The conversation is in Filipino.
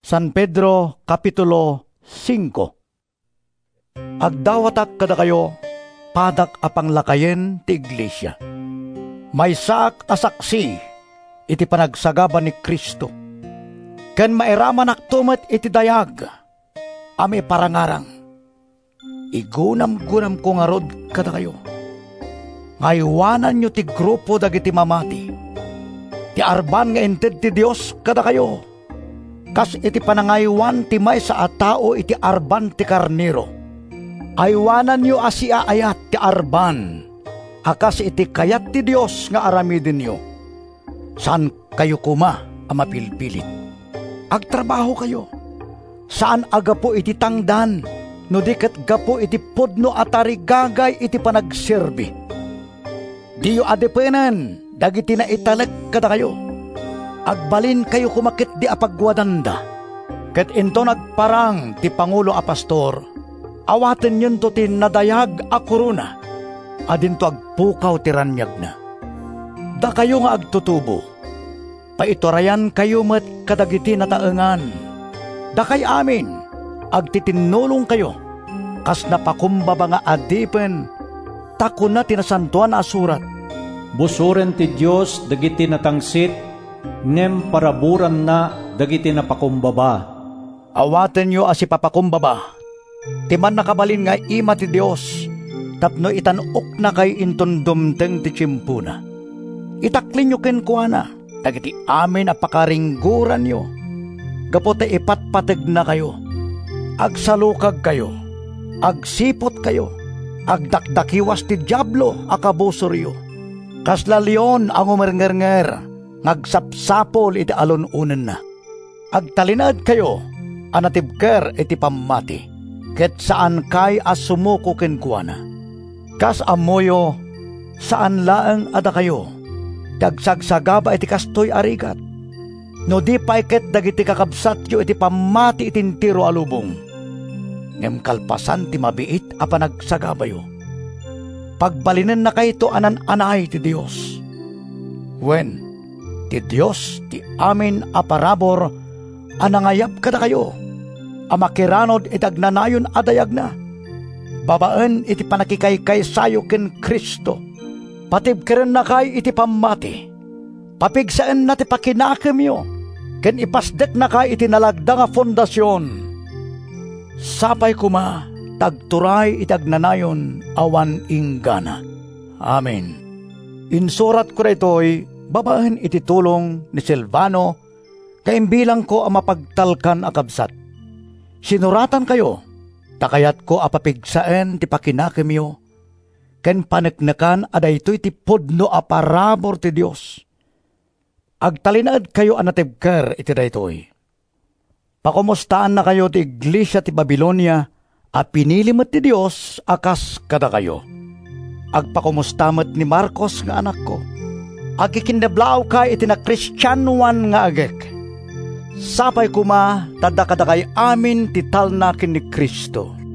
San Pedro, Kapitulo 5. Agdawatak kada kayo, padak apang lakayen ti iglesia. May saak asaksi, iti panagsagaban ni Kristo. Ken mairaman aktumet iti dayag, ame parangarang. Igunam-gunam ko nga rod kada kayo. Ngaywanan nyo ti grupo dagiti mamati. Ti arban nga inted ti Dios kada kayo. Kas iti panangaywan ti may sa atao iti arban ti karnero. Aywanan nyo asia ayat ti arban. Akas iti kayat ti Dios nga aramidin nyo. Saan kayo kuma ang mapilpilit? Agtrabaho kayo. Saan agapo iti tangdan? No diket gapo iti podno atari gagay iti panagserbi. Diyo adepenan, dagiti na italag kada kayo. Agbalin kayo kumakit di apagwadanda. Ket into nagparang ti Pangulo a Pastor, awaten yun to ti nadayag a korona. Adinto agpukaw ti ranyag na. Da kayo nga agtutubo. Paitorayan kayo met kadagiti nataengan. Da kay amin, agtitinulong kayo. Kas napakumbaba nga adipen, tako na tinasantuan na asurat. Busuren ti Diyos dagiti natangsit, nem paraburan na dagiti napakumbaba. Awaten nyo as ipapakumbaba. Timan nakabalin nga ima ti Diyos, tapno itanok na kay intundumteng ti tsimpuna. Itaklin nyo kenkuana, dagiti amin apakaringguran nyo. Gapote ipatpateg na kayo. Agsalukag kayo. Agsipot kayo. Agdakdakiwas ti diablo akabusoryo. Kasla leon ang umernger-nger, ngagsapsapol iti alununan na. Agtalinad kayo, anatibker iti pamati, ket saan kay asumuko kenkuana. Kas amoyo, saan laeng ada kayo, dagsagsagaba iti kastoy arigat. No di paiket dagiti kakabsat yo iti pamati itintiro alubong. Ngem kalpasan ti mabiit a panagsagabayo. Pagbalinan na kayto anan-anay ti Dios. Wen, ti Dios ti amin aparabor anangayap kada kayo. Amakiranod itagnanayon adayag na. Babaan iti panakikaykay sayo ken Kristo. Patibkeren na kay iti pamati. Papigsaan na ti pakinakem yo. Ken ipasdek na kay iti nalagda nga fondasyon. Sapay kuma, tagturay itagnanayon awan inggana. Amen. Insurat ko rito'y babaan iti tulong ni Silvano, kaimbilang ko ang mapagtalkan akabsat. Sinuratan kayo, takayat ko apapigsaen ti pakinakemyo, ken paneknekan aday ito'y ti podno aparabor ti Diyos. Agtalinad kayo anatibker iti daytoy. Pakumustaan na kayo ti iglesia ti Babilonia, a pinilimet ti Diyos akas kada kayo. Agpakumustamet ni Marcos nga anak ko. Agikindablaw ka iti na Kristyanuan nga agek. Sapay kuma, tada kada kay amin ti talnakin ni Kristo.